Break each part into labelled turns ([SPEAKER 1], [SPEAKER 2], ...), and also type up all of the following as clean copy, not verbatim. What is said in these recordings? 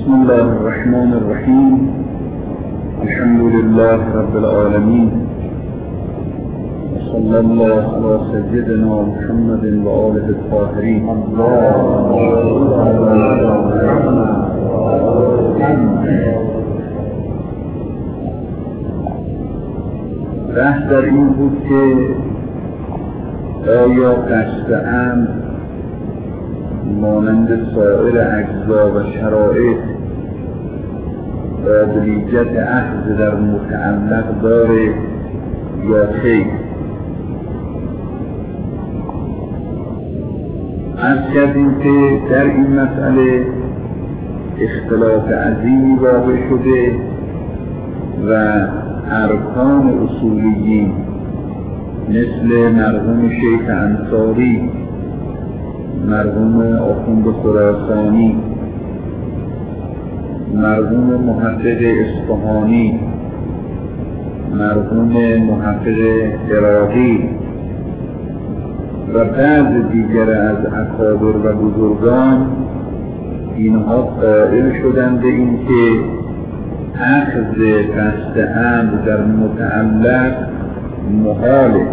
[SPEAKER 1] بسم الله الرحمن الرحيم. الحمد لله رب العالمين، صلى الله على سيدنا محمد وآله الطاهرين. بحث در این بود که آیا قصد امر مانند سایر اجزا و شرایط قابلیت اخذ در متعلق داره یا خیر؟ عرض کردیم که در این مسئله اختلاف عظیمی واقع شده و ارکان اصولیین مثل مرحوم شیخ انصاری، مرحوم آخوند خراسانی، مرحوم محقق اصفهانی، مرحوم محقق عراقی و بعض دیگر از اکابر و بزرگان اینها قائل شدند به این که اخذ قصد امر در متعلق محاله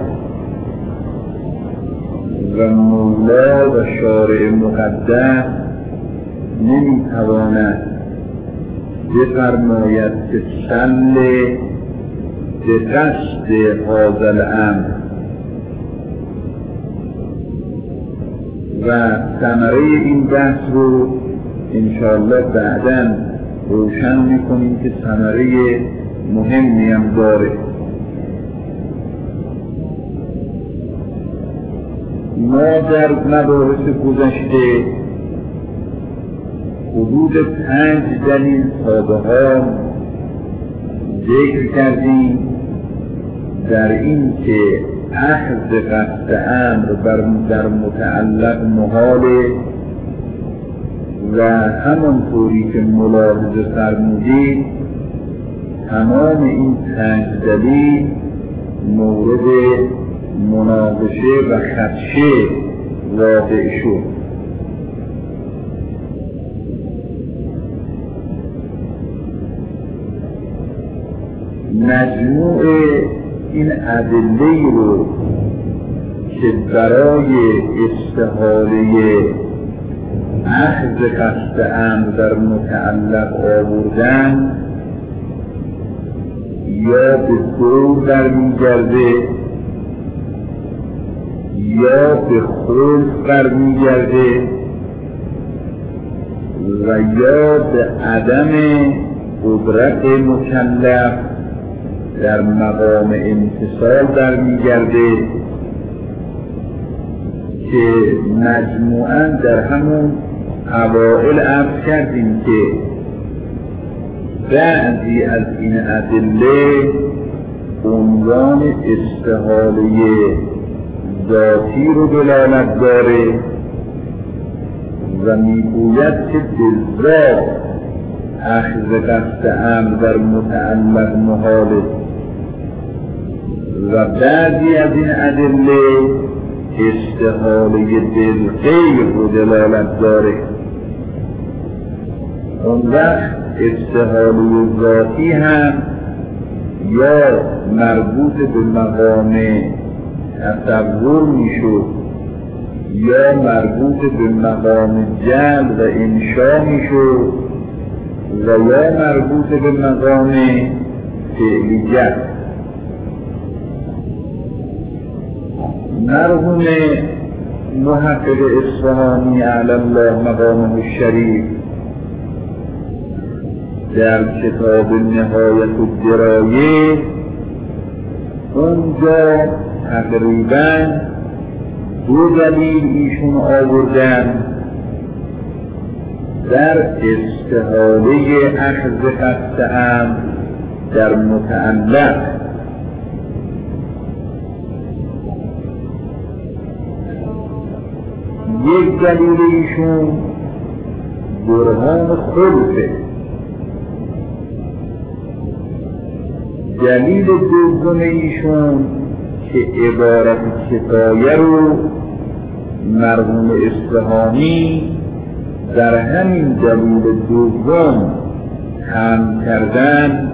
[SPEAKER 1] و مولا و شارع مقدس نمیتواند بفرماید که سل به قصد هذا الامر و ثمره این بحث رو انشاءالله بعداً روشن میکنیم که ثمره مهمی هم داره. ما در مباحث گذشته حدود 5 دلیل تا به حال ذکر کردیم در این که اخذ قصد امر در متعلق محاله و همانطوری که ملاحظه فرمودید تمام این 5 دلیل مورد مناقشه و خدشه واقع شد. مجموع این ادله رو که برای استحاله اخذ قصد امر در متعلق آوردن یا به دور برمیگرده یا به خلق برمیگرده و یا به عدم قدرت مکلف در مقام امتثال برمیگرده که مجموعاً در همون اوائل عرض کردیم که بعضی از این ادله عنوان استحاله ذاتی رو دلالت داره و میگوید که بالذات اخذ قصد امر در متعلق محاله و بعضی از این ادله استحاله بالغیر رو دلالت داره. اون وقت استحاله ذاتی هم یا مربوط به مقام تصور میشد یا مربوط به مقام جلب و انشا میشد و یا مربوط به مقام فعلیت. مرحوم محقق اصفهانی علی الله مقامه الشریف در کتاب نهایت الدرایه اونجا تقریباً 2 دلیل ایشون آوردن در استحاله اخذ قصد امر در متعلق. یک دلیل ایشون برهان خلقه، دلیل دوم ایشون که عبارت کفایه رو مرحوم اصفهانی در همین دلیل دوم حمل کردن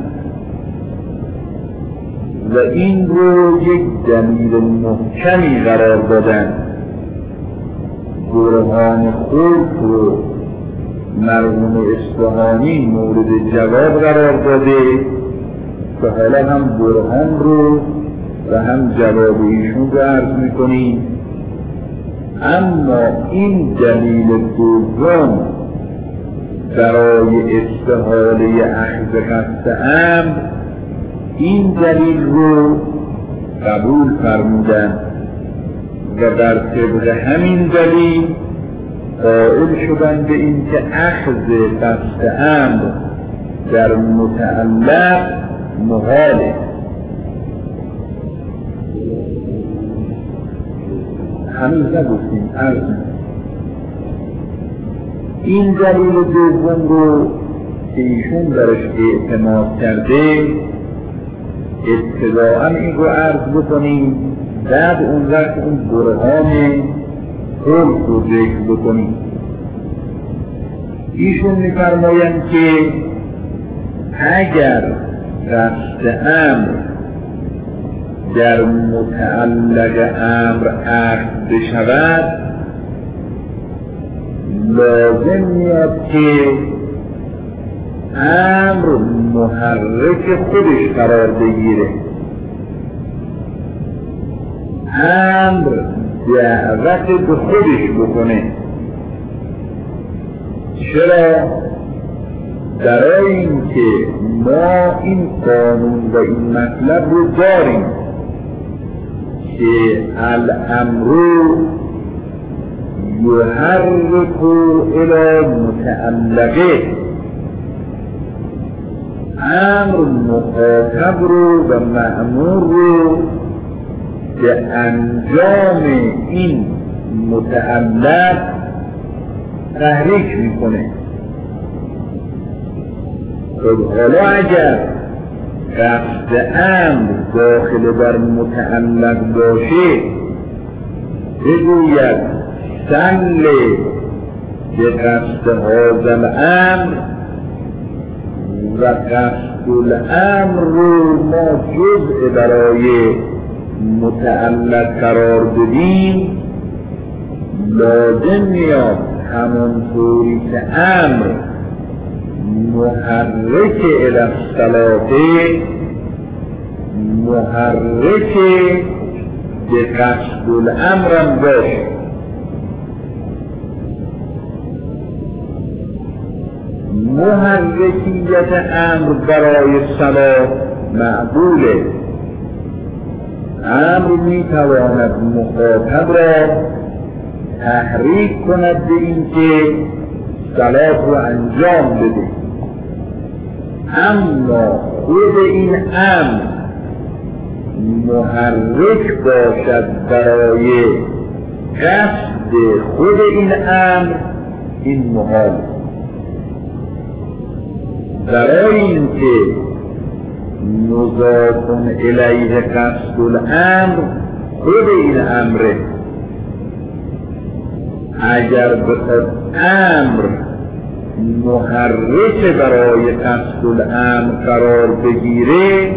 [SPEAKER 1] و این رو یک دلیل محکمی قرار دادن. برهان خلق رو مرحوم اصفهانی مورد جواب قرار داده که حالا هم برهان رو و هم جواب ایشون رو عرض میکنیم. اما این دلیل دوم برای استحاله اخذ قصد امر، این دلیل رو قبول فرمودن و در طبق همین دلیل قائل شدن به این که اخذ قصد امر در متعلق محاله. هنوز نگفتیم عرض این دلیل دوم رو که ایشون درش اعتماد کرده ابتداءً این رو عرض بکنیم، بعد اون وقت اون برهان خلق رو ذکر بکنیم. ایشون می‌فرمایند که اگر قصد امر در متعلق امر عقد بشود، لازم میاد که امر محرک خودش قرار بگیره، امر دعوت به خودش بکنه. چرا؟ برای اینکه ما این قانون و این مطلب رو داریم که الامر یحرک الی متعلقه، امر مخاطب رو و مأمور رو به انجام این متعلق تحریک میکنه. خب حالا اگر قصد امر داخل بر متعلق باشه، بگوید سل به قصد هذا الامر و قصد الامر رو ما جزء برای متعلق قرار بدیم، لازم میاد همونطوری که امر محرک الی الصلاة محرک به قصد الامر باشه. محرکیت امر برای صلاة معقوله. امر میتواند مخاطب را تحریک کند به اینکه صلاة رو انجام بده، اما خود این امر محرک باشد برای قصد خود این امر، این محال. برای اینکه مضاف الیه قصد الامر خود این امره، اگر بخواد امر محرک برای قصد الامر قرار بگیره،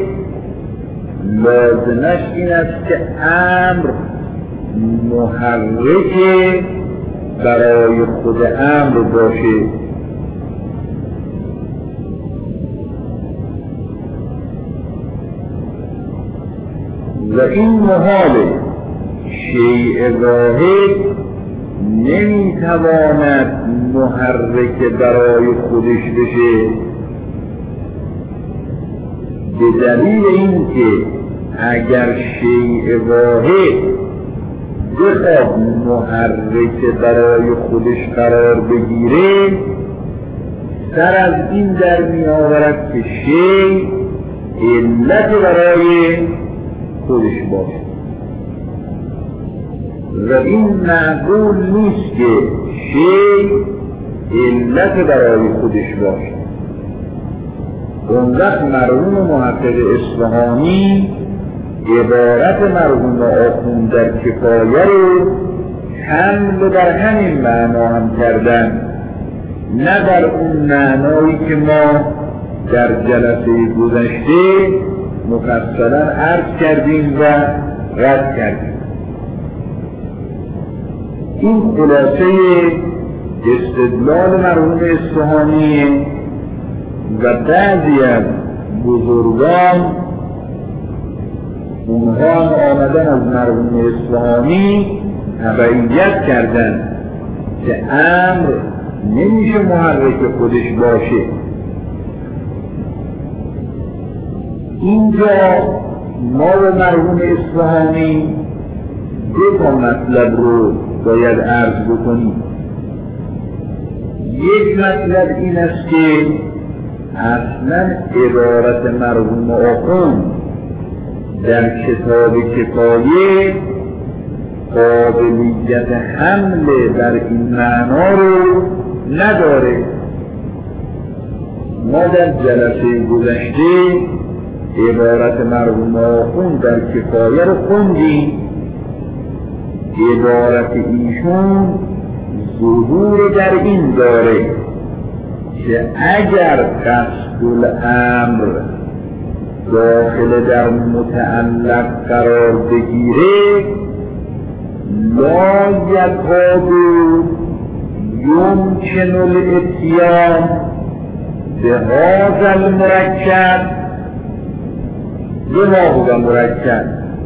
[SPEAKER 1] لازمش این است که امر محرک برای خود امر باشه. و این محاله، شیء واحد نمیتواند محرک برای خودش بشه، به دلیل اینکه اگر شیء واحد بخواد محرک برای خودش قرار بگیره، سر از این در می آورد که شیء علت برای خودش باشه و این معقول نیست که شیء علت برای خودش باشه. اون وقت مرحوم محقق اصفهانی عبارت مرحوم آخوند در کفایه رو حمل بر همین معنا هم کردن نه در اون معنایی که ما در جلسه گذشته مفصلا عرض کردیم و رد کردیم. این خلاصه استدلال مرحوم اصفهانی و بعضی از بزرگان اونها آمدن از مرحوم اصفهانی تبعیت کردن که امر نمیشه محرک خودش باشه. اینجا ما و مرحوم اصفهانی دو تا مطلب رو باید عرض بکنیم. یک مطلب این است که اصلا عبارت مرحوم آخوند در کتاب کفایه قابلیت حمله بر این معنا رو نداره. ما در جلسه گذشته عبارت مرحوم آخوند در کفایه رو خوندیم. عبارت ایشون ظهور در این داره که اگر قصد الامر داخل در متعلق قرار بگیره لا یکاد یمکن الاتیان به هذا المرکب بما هو مرکب.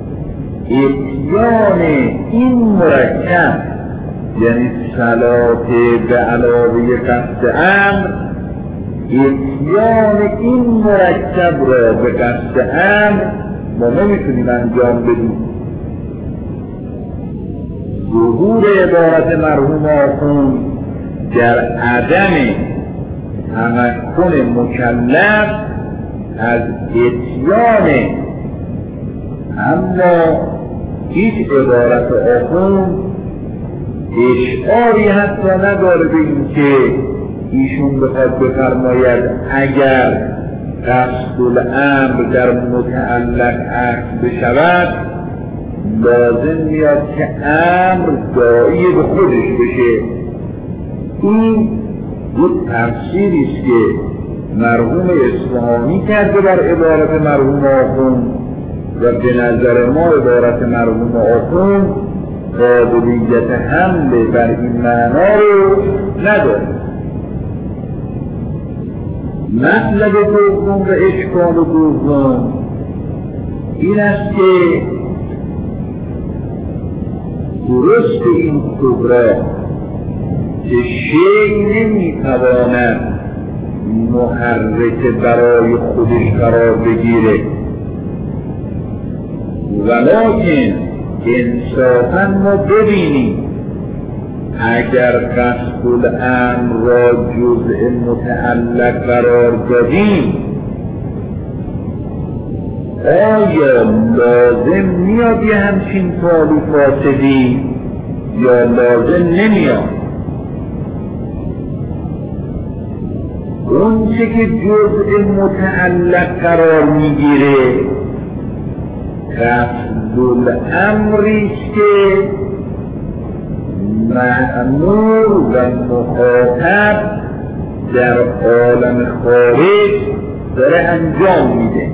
[SPEAKER 1] اتیان این مرکب یعنی صلات به علاوه قصد امر، اتیان این مرکب را به قصد امر ما نمیتونیم انجام بدیم. ظهور عبارت مرحوم آخوند در عدم تمکن مکلف از اتیان، اما هیچ عبارت آخوند اشعاری حتی نداره به این که ایشون بخواد بفرماید اگر قصد الامر در متعلق عقد بشود لازم میاد که امر داعی به خودش بشه. این یک تفسیری است که مرحوم اصفهانی کرده بر عبارت مرحوم آخوند و به نظر ما عبارت مرحوم آخوند قابلیت حمله بر این معنا رو نداره. مطلب دوم و اشکال دوم این است که درست این کبرا که شیء نمیتواند محرک برای خودش قرار بگیره، ولکن انصافاً ما ببینیم اگر قصد الامر را جزء متعلق قرار دادیم آیا لازم میاد یه همچین فعلی فاسدی یا لازم نمیاد؟ اون چه که جزء متعلق قرار میگیره قصد الامریست که مأمور و مخاطب در عالم خارج داره انجام میده.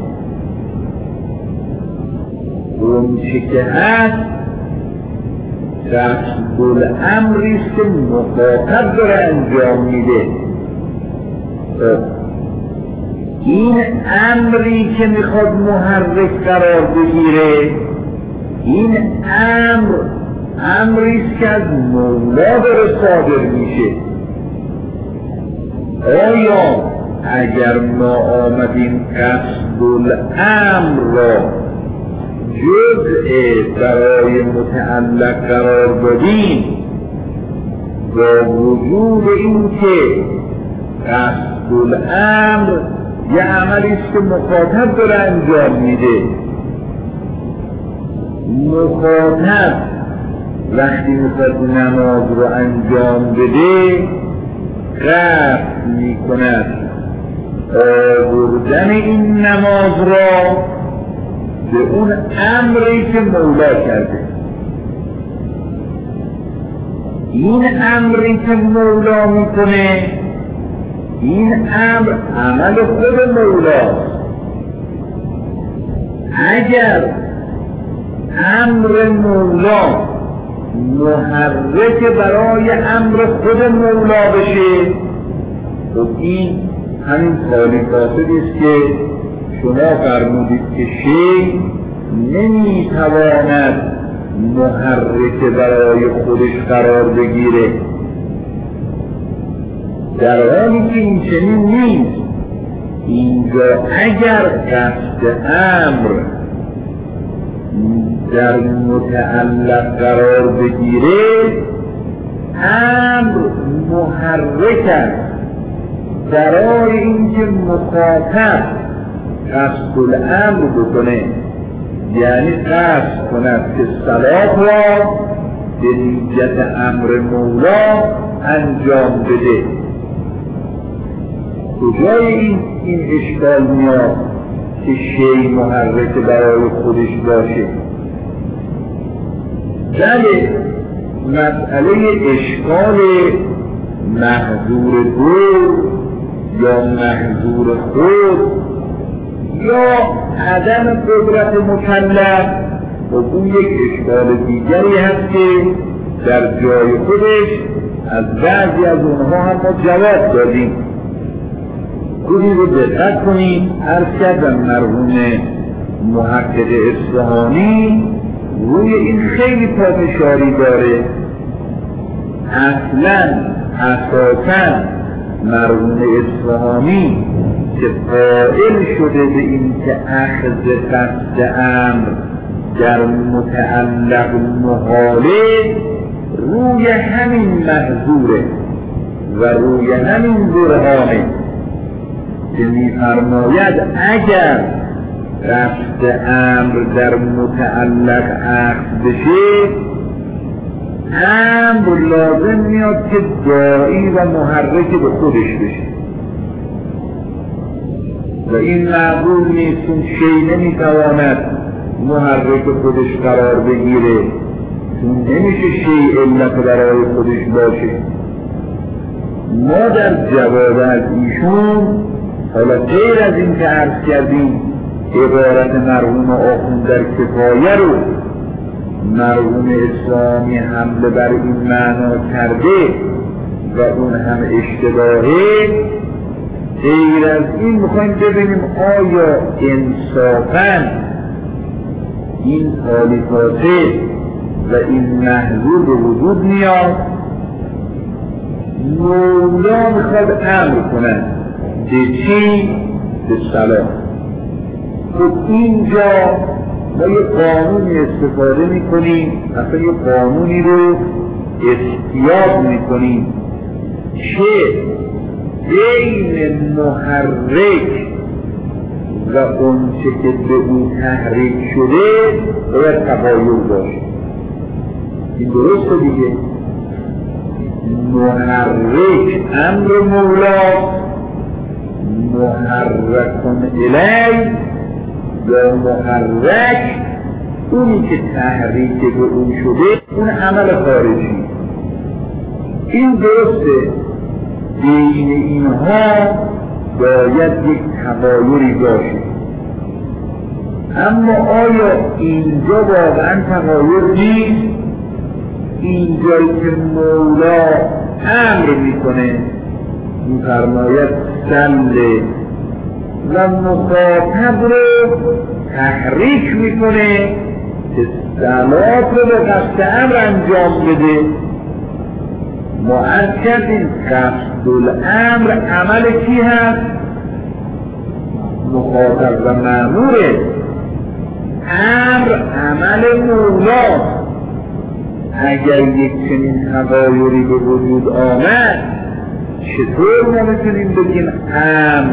[SPEAKER 1] اون چه که هست قصد الامریست که مخاطب داره انجام میده. این امری که میخواد محرک قرار بگیره این امریست که از مولا داره صادر میشه. آیا اگر ما آمدیم قصد الامر را جزء برای متعلق قرار دادیم با وجود این که قصد الامر یه عملیست که مخاطب داره انجام میده، مخاطب وقتی میخواد نماز رو انجام بده قصد میکند آوردن این نماز را به اون امری که مولا کرده. این امری که مولا میکنه این امر عمل خود مولاست. اگر امر مولا محرک برای امر خود مولا بشه، خب این همین خالی فاسدی است که شما فرمودید که شیء نمیتواند محرک برای خودش قرار بگیره، در حالی که این چنین نیست. اینجا اگر قصد امر در متعلق قرار بگیره، امر محرک است برای اینکه مخاطب قصد الامر بکنه، یعنی قصد کند که صلاة را به نیت امر مولا انجام بده. کجای این اشکال میاد که شیء محرک برای خودش باشه؟ بله، مسئله اشکال محظور دور یا محظور خود یا عدم قدرت مکلف، و اون یک اشکال دیگری هست که در جای خودش از بعضی از اونها هم ما جواب دادیم. خودی رو دقت کنید. عرض کردم مرحوم محقق اصفهانی روی این خیلی پافشاری داره. اصلا اساسا مرحوم اصفهانی که قائل شده به این که اخذ قصد امر در متعلق محاله روی همین محظوره و روی همین برهانه که می‌فرماید اگر قصد امر در متعلق اخذ بشه، امر لازم میاد که داعی و محرک به خودش بشه و این معقول نیست. اون شیء نمیتواند محرک خودش قرار بگیره، چون نمیشه شیء علت برای خودش باشه. ما در جواب از ایشون حالا غیر از این که عرض کردیم عبارت مرحوم آخوند در کفایه رو مرحوم اسلامی حمله بر این معنا کرده و اون هم اشتباهه، غیر از این میخوایم ببینیم آیا انصافاً این خالیفاته و این محظور به وجود میاد؟ مولا میخواد امر کنن به چی؟ به صلاح. خب اینجا ما یه قانونی استفاده میکنیم، اصلا یه قانونی رو استیاب میکنیم که بین محرک و اون چه که به اون تحریک شده باید تغایر باشه. این درسته دیگه. محرک امر مولا، محرکون الی یا محرک اونی که تحریک به اون شده اون عمل خارجی. این درسته. بین اینها باید یک تغایری باشه، اما آیا اینجا واقعا تغایر نیست؟ اینجایی که مولا امر میکنه میفرماید صلی و مخاطب رو تحریک میکنه که صلات رو به قصد امر انجام بده. ما عرض کردیم قصد الامر عمل کی هست؟ مخاطب و مأموره. امر عمل مولاست. اگر یک چنین تغایری به وجود آمد، چطور ما میتونیم بگیم امر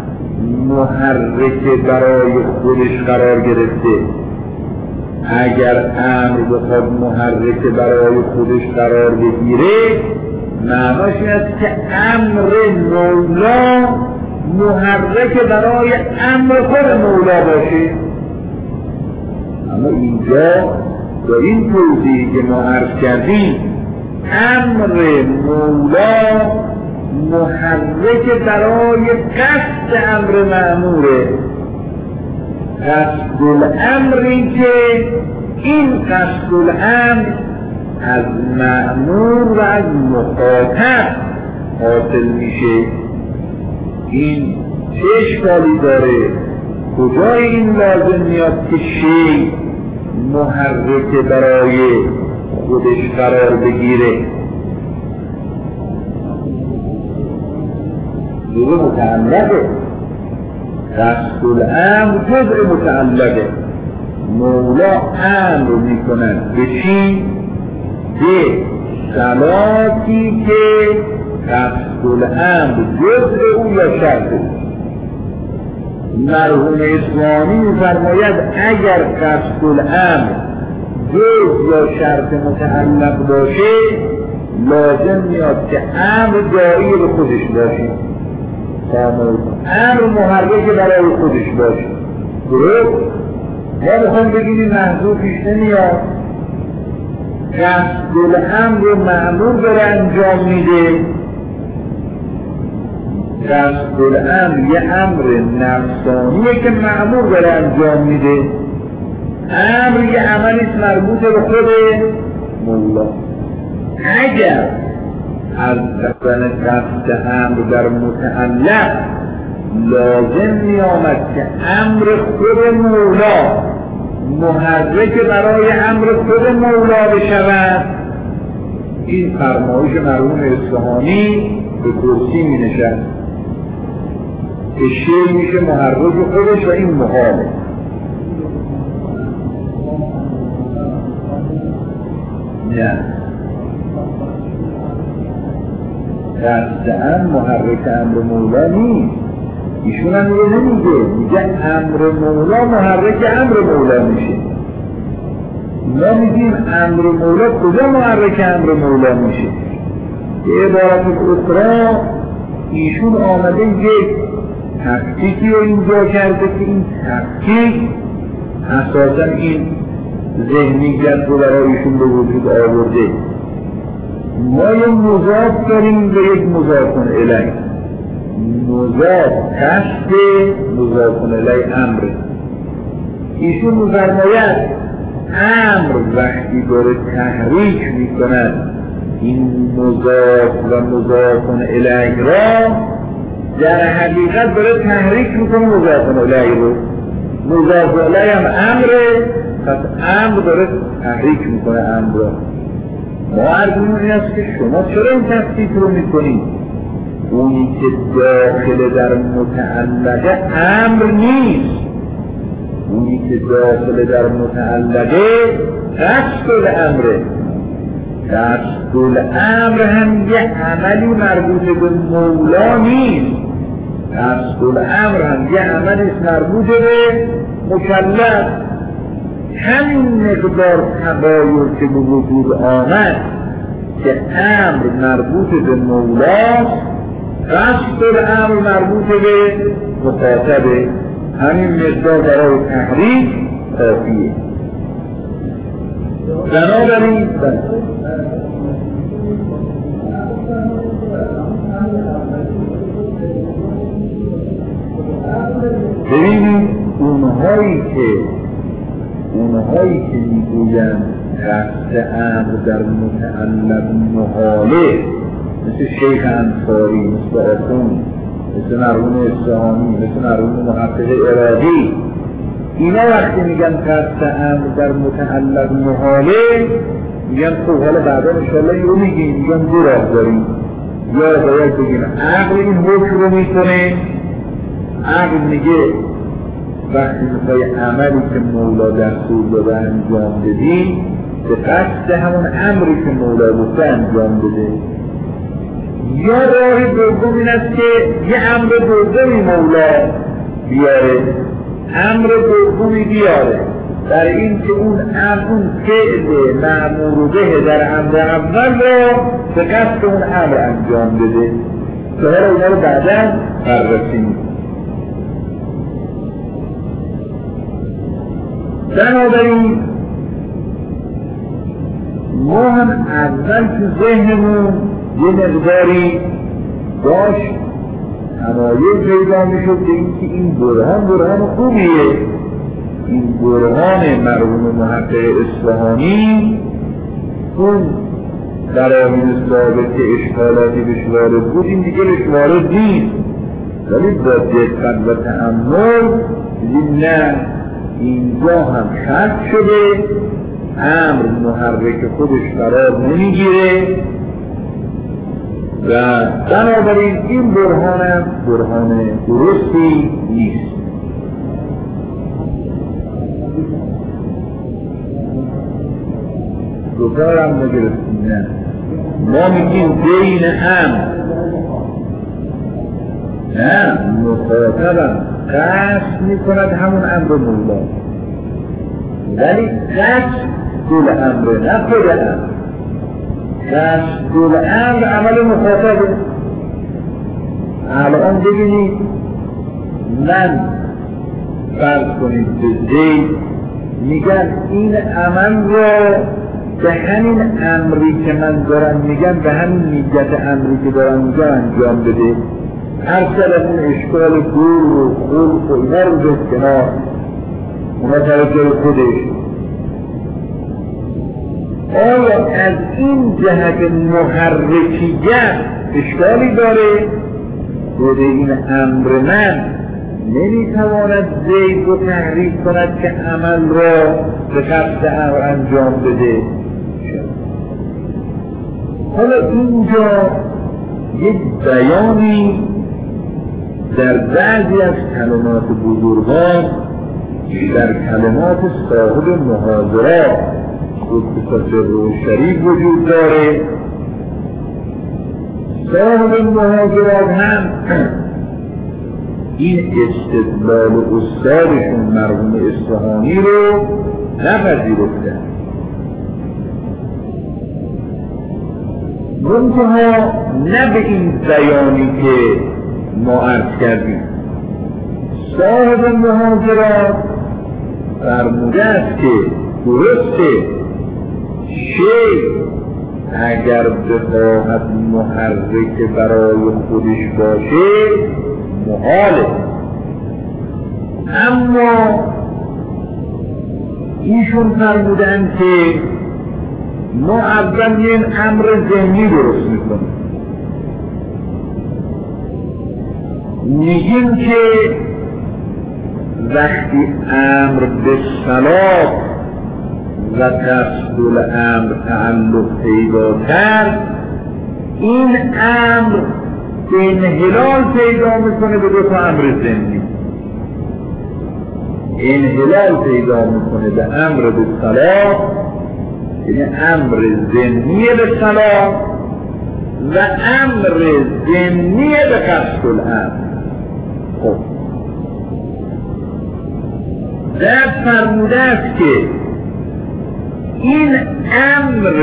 [SPEAKER 1] محرک برای خودش قرار گرفته؟ اگر امر بخواد محرک برای خودش قرار بگیره، معناش این است که امر مولا محرک برای امر خود مولا باشه. اما اینجا با این توضیحی که ما عرض کردیم، امر مولا محرک برای قصد امر مأموره. قصد الامری که این قصد الامر از مأمور و از مخاطب حاصل میشه. این چه اشکالی داره؟ کجای این لازم میاد که شی محرک برای خودش قرار بگیره؟ جزء متعلقه. قصد الامر جزء متعلقه. مولا امر میکنن به چی؟ به صلاتی که قصد الامر جزء او یا شرط او. مرحوم اصفهانی می‌فرماید اگر قصد الامر جزء یا شرط متعلق باشه لازم میاد که امر داعی به خودش باشه، امر محرک برای خودش باشه. درست؟ ما بخوام بگیریم محذوفش نمیاد. قصد الامر رو مأمور داره انجام میده. قصد الامر یه امر نفسانیه که مأمور داره انجام میده. امر یه عملیست مربوط به خود مولا. اگر از دفن قصد امر در متعلق لازم می آمد که امر خود مولا محرک برای امر خود مولا بشود، این فرمایش مرحوم اصفهانی به کرسی می نشد که شی میشه محرک خودش و این محاله. نه، قصداً محرک امر مولا نیست. ایشون هم یه میگه امر مولا محرک امر مولا میشه. ما میگیم امر مولا کجا محرک امر مولا میشه؟ به عبارت اخرى ایشون آمده یک تفکیکی رو اینجا کرده که این تفکیک اساساً این ذهنیت رو برای ایشون به وجود آورده. ما یک مضاف داریم به یک مضاف الیه. مضاف قصد، مضاف الیه امره. ایشون می‌فرماید امر وقتی داره تحریک میکند این مضاف و مضاف الیه را، در حقیقت داره تحریک میکنه مضاف الیه رو. مضاف الیه هم امره، پس امر داره تحریک میکنه امر را. ما عرضمون این است که شما چرا این تفکیک رو میکنید؟ اونی که داخل در متعلقه امر نیست. اونی که داخل در متعلقه قصد الامره. قصد الامر هم یه عملی مربوط به مولا نیست. قصد الامر هم یه عملی مربوط به مکلف. همین مقدار تغایر که به وجود آمد که امر مربوط به مولاست، قصد الامر مربوط به مخاطبه، همین مقدار برای تحریک کافیه. بنابراین ببینید اونهایی که میگویند قصد امر در متعلق محاله، مثل شیخ انصاری، مثل آخوند، مثل مرحوم اصفهانی، مثل مرحوم محقق عراقی، اینا وقتی میگن قصد امر در متعلق محاله میگن خب حالا بعدا انشاءالله این رو میگن دو راه داریم. یا باید بگیم عقل این حکم رو میکنه، عقل میگه وقتی میخوای عملی که مولا دستور داده انجام بدی به قصد همون امری که مولا گفته انجام بده. یا راه دوم این است که یه امر دومی مولا بیاره، امر دومی بیاره در این که اون فعل مأمور به در امر اول را به قصد اون امر انجام بده. که حالا اینا رو بعدا بررسی می‌کنیم. بنابراین ما هم اول تو ذهنمون یه مقداری داشت تمایل پیدا میشد به اینکه این برهان خوبیه. این برهان مرحوم محقق اصفهانی اون دراوین ثابت که اشکالاتی بهش وارد بود این دیگه بهش وارد نیست، ولی با دقت و تأمل دیدیم نه، اینجا هم خط شده، امر محرک خودش قرار نمیگیره و بنابراین این برهان درستی نیست. دوتارم نگرفتیم نه، ما میگیم بین نه مخاطبم قصد میکند همون امر مولا، ولی قصد دول امره نه خود امر. قصد دول امر عمل مخاطبه. الان ببینید من فرض کنید به زید میگن این عمل رو به همین امری که من دارم میگم، به همین نیت امری که دارم میگم انجام بده. هر سر اون اشکال دور و خلق و اینا رو به کنار، اونا توجه خودش. آیا از این جهت محرکیت اشکالی داره؟ خود این امر من نمیتواند زید رو تحریک کند که عمل را به قصد امر انجام بده. حالا اینجا یک بیانی در بعضی از کلمات بزرگان، در کلمات صاحب محاضرات قدس سره شریف وجود داره. صاحب محاضرات هم این استدلال استادشون مرحوم اصفهانی رو نپذیرفتن، منتها نه به این بیانی که ما عرض کردیم. صاحب محاضرات فرموده است که درسته شی اگر بخواهد محرک برای خودش باشه محاله، اما ایشون فرمودن که ما اول این امر ذهنی درست میکنیم، میگیم که وقتی امر به صلاح و قصد الامر تعلق پیدا کرد، این امر انحلال پیدا میکنه به دو تا امر ذهنی. انحلال پیدا میکنه به امر به صلاح، یعنی امر ذهنی به صلاح و امر ذهنی به قصد الامر. خب در فرموده است که این امر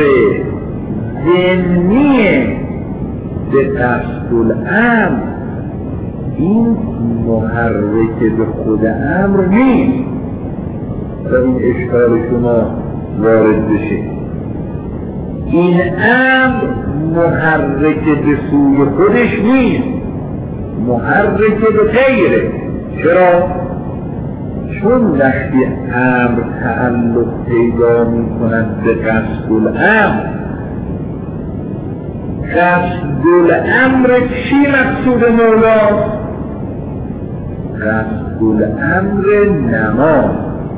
[SPEAKER 1] ذهنی به قصد الامر این محرک به خود امر نیست و این اشکال شما وارد بشه. این امر محرک به سوی خودش نیست، محرک به غیره. چرا؟ چون وقتی امر تعلق پیدا می کند به قصد الامر، قصد الامر چی مقصود مولاست؟ قصد الامر نماز.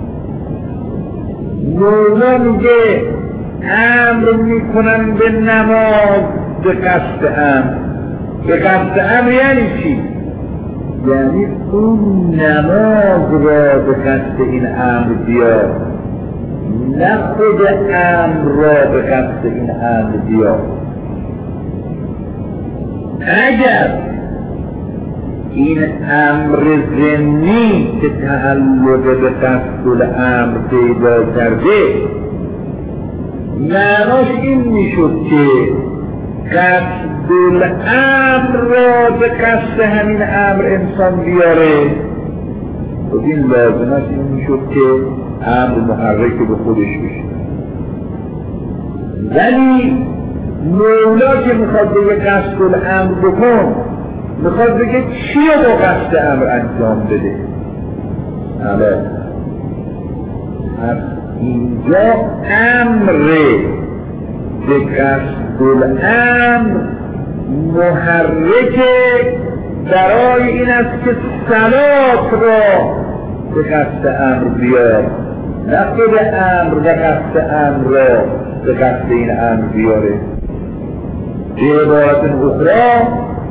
[SPEAKER 1] مولا میگه امر میکنن به نماز به قصد امر. به قصد امر یعنی چی؟ یعنی اون نماز را به قصد این امر بیار، نه خود امر را به قصد این امر بیار. اگر این امر ذهنی که تعلق به قصد الامر پیدا کرده معناش این میشد که قصد الامر را به قصد همین امر انسان بیاره، و این لازمش این میشد که امر محرک به خودش بشه. ولی مولا که میخواد به قصد الامر بکن میخواد بگه چی رو با قصد امر انجام بده. حالا از اینجا امر به قصد الامر محرک برای این است که صلات را به قصد امر بیار، نه خود امر و قصد امر را به قصد این امر بیاره. به عبارت اخرى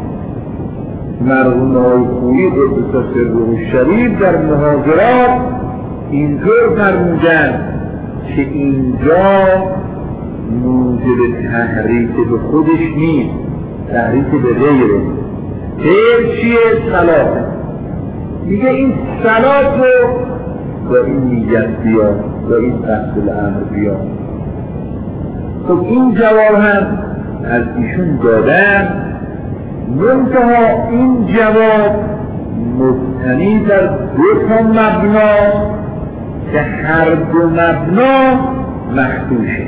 [SPEAKER 1] مرحوم آقای خویی قدس سره الشریف در محاضرات اینطور فرمودند که اینجا موجب تحریک به خودش نیست، تحریک به غیره. غیر چیه؟ صلات. میگه این صلات رو با این نیت بیار، با این قصد الامر بیار. خب این جواب هم از ایشون دادن، منتها این جواب مبتنی بر دو تا مبنا که هر دو مبنا مخدوشه.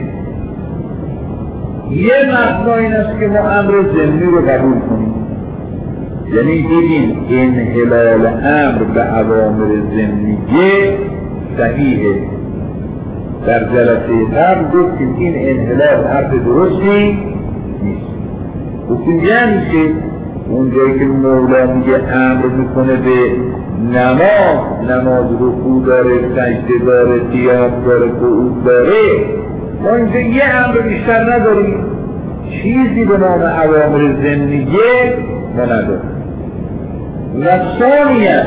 [SPEAKER 1] یه مبنا این است که ما امر ضمنی رو قبول کنیم، یعنی دیدیم انحلال امر به اوامر ضمنیه صحیحه. در جلسه قبل گفتیم این انحلال حرف درستی نیست. گفتیم یعنی که اونجایی که مولا میگه امر میکنه به نماز رکوع داره، سجده داره، قیام داره، قعود داره، ما اینجا یه امر بیشتر نداریم، چیزی به نام اوامر ضمنیه ما نداریم. و ثانیاً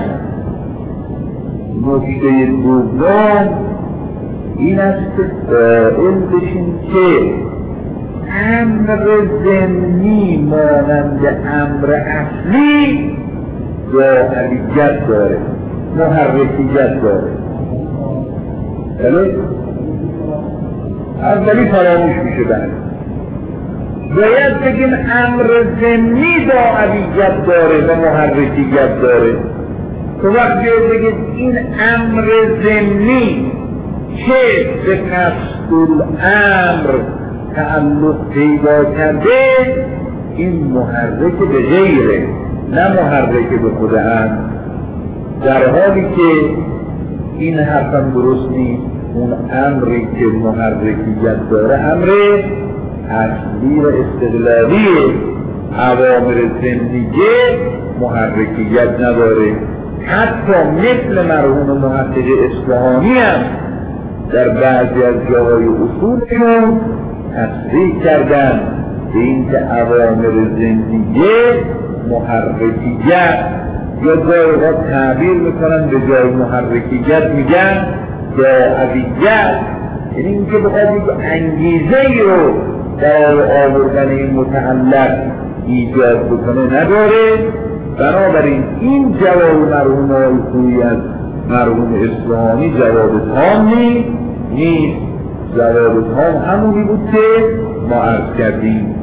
[SPEAKER 1] نکته دوم این است که قائل بشیم که امر ضمنی مانند امر اصلی جاهلیت داره، محرکیت داره. اولی فراموش میشه. بعد باید بگیم امر ضمنی داعیت داره و محرکیت داره. تو وقتی بگید این امر ضمنی که به قصد الامر تعلق پیدا کرده، این محرک به غیره، نه محرک به خود امر. در حالی که این حرفم درست نیست. اون امری که محرکیت داره امر اصلی و استقلالی، اوامر ضمنیه محرکیت نداره. حتی مثل مرحوم محقق اصفهانی هم در بعضی از جاهای اصولشون تصریح کردن به این که اوامر ضمنیه محرکیت، یا جای تعبیر میکنن به جای محرکیت میگن داعیت، یعنی این که بخواد یک انگیزه ای رو در آوردن این متعلق ایجاد بکنه نداره. بنابراین این جواب مرحوم آقای خویی از مرحوم اصفهانی جواب تام نیست. جواب تام همونی بود که ما عرض کردیم.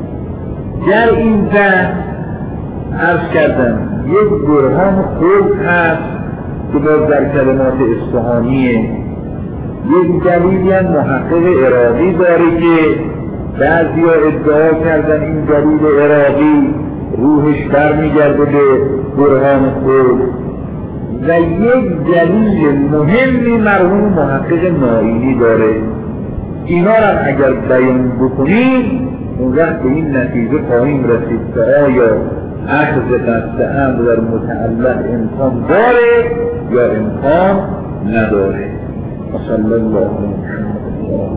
[SPEAKER 1] در این بحث عرض کردم یک برهان خود هست که باز در کلمات اصفهانیه. یک دلیلی هم محقق عراقی داره که بعضی ها ادعا کردن این دلیل عراقی روحش برمیگرده به برهان خود، و یک دلیل مهمی مرحوم محقق نائینی داره. اینا را اگر بیان بکنیم اون وقت به این نتیجه خواهیم رسید که آیا اخذ قصد امر در متعلق امکان داره یا امکان نداره. صلی الله علیه و سلم.